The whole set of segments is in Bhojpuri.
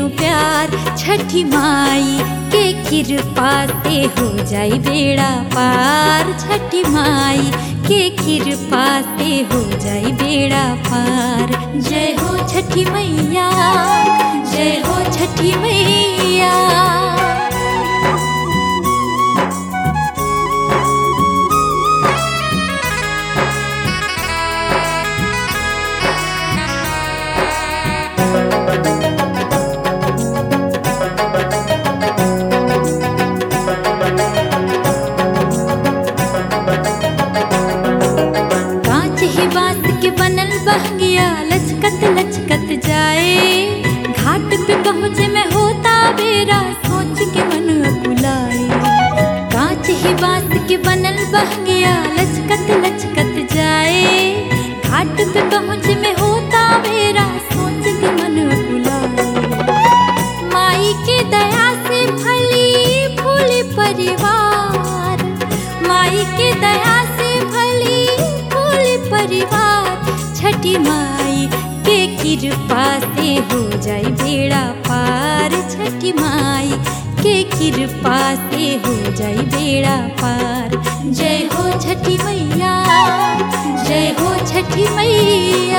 नु प्यार। छठी माई के कृपा से हो जाई बेड़ा पार। छठी माई के कृपा से हो जाई बेड़ा पार। जय हो छठी मैया, जय हो छठी मैया। बनल बहंगिया लचकत लचकत जाए। घाट पे पहुँचे में होता बेरा, सोच के मन अकुलाए। कांच ही बांस के बनल बहंगिया लचकत लचकत जाए। घाट पे पहुँचे में होता बेरा, सोच के मन अकुलाए। माई के दया से फली फूली परिवार। माई के दया से फली फूली परिवार। छठी माई के कृपा से हो जाई बेड़ा पार। छठी माई के कृपा से हो जाई बेड़ा पार। जय हो छठी मैया, जय हो छठी मैया।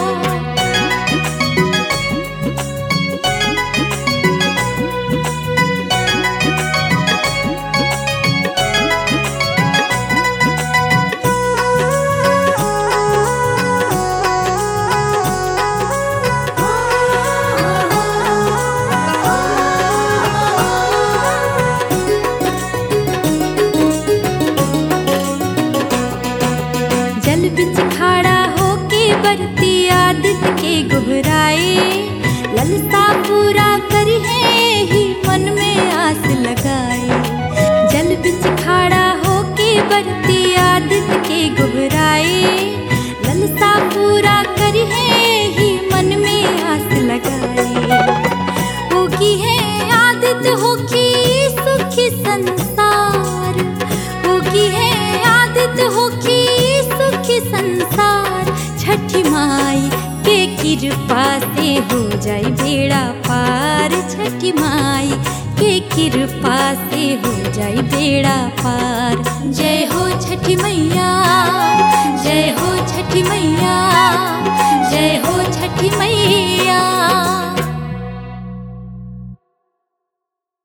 जल बिच खड़ा होके बरती आदित्य के गोहराए। ललसा पूरा करी है ही मन में आस लगाए। जल बिच खड़ा होके बरती आदित्य के गोहराए। ललसा पूरा करी है ही मन में आस लगाए। होगी है आदित्य होगी सुखी संसार। होगी है आदित्य होगी संसार। छठी माई के कृपा से हो जाई बेड़ा पार। छठी माई के कृपा से हो जाई बेड़ा पार। जय हो छठी मैया, जय हो छठी मैया।